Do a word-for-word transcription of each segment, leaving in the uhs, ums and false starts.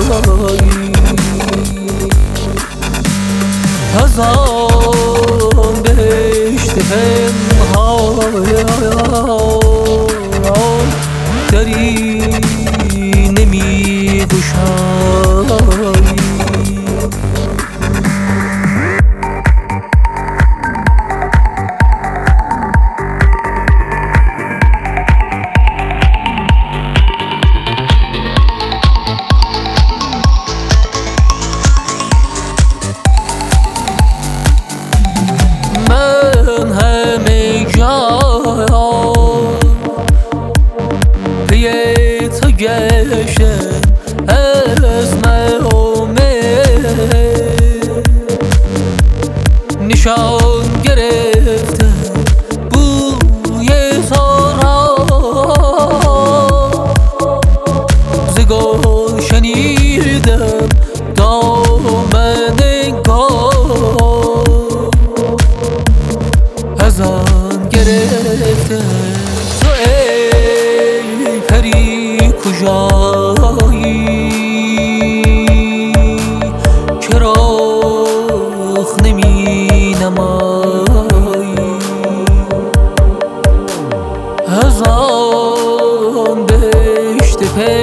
از آن دشت پنهان دری نمی گشایی. من همه جا پی تو گشتم از نامه، نشان گرفتم بوی زارا ز گل شنیدم دامن گل از آن گرفتم. تو ای پری کجایی که رخ نمی نمایی؟ از آن دشت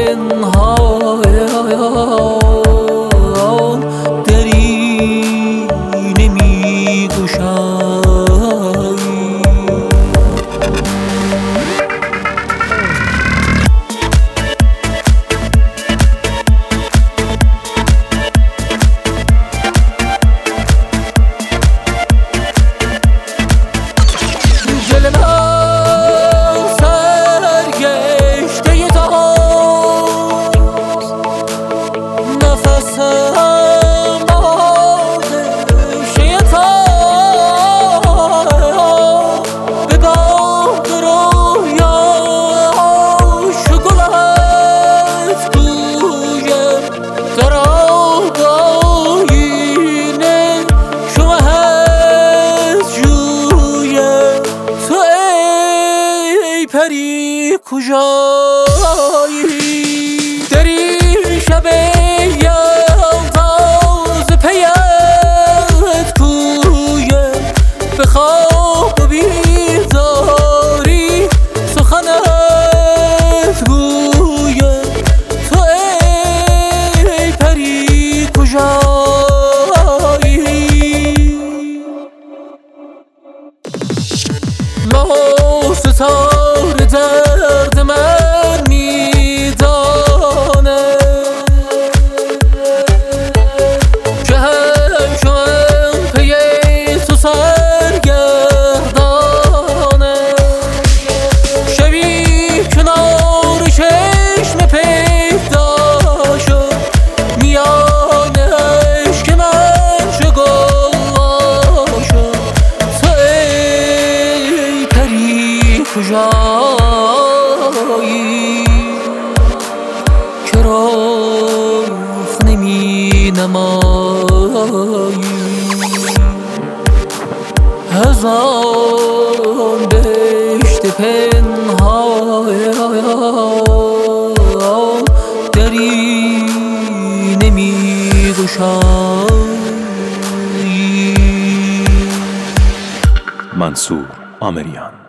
پنهان دری نمی گشایی. دل من سرگشته توست، نفسم آغشته توست. به باد رویاش گلت گویم در آیینه شما هست جویم. تو ای پری کجایی در این شب یلداز پیت کویم؟ به خواب و بیداری سخنت گویم. تو ای پری کجایی ماه و ستاره درد من میدانه که همچو من پی تو سرگردانه. شبی کنار چشم پیدا شد میان عشق من چو گل شد. تو ای پری کجایی که رخ نمی نمایی؟ از آن دشت پنهان دری نمی گشایی. منصور آمریان.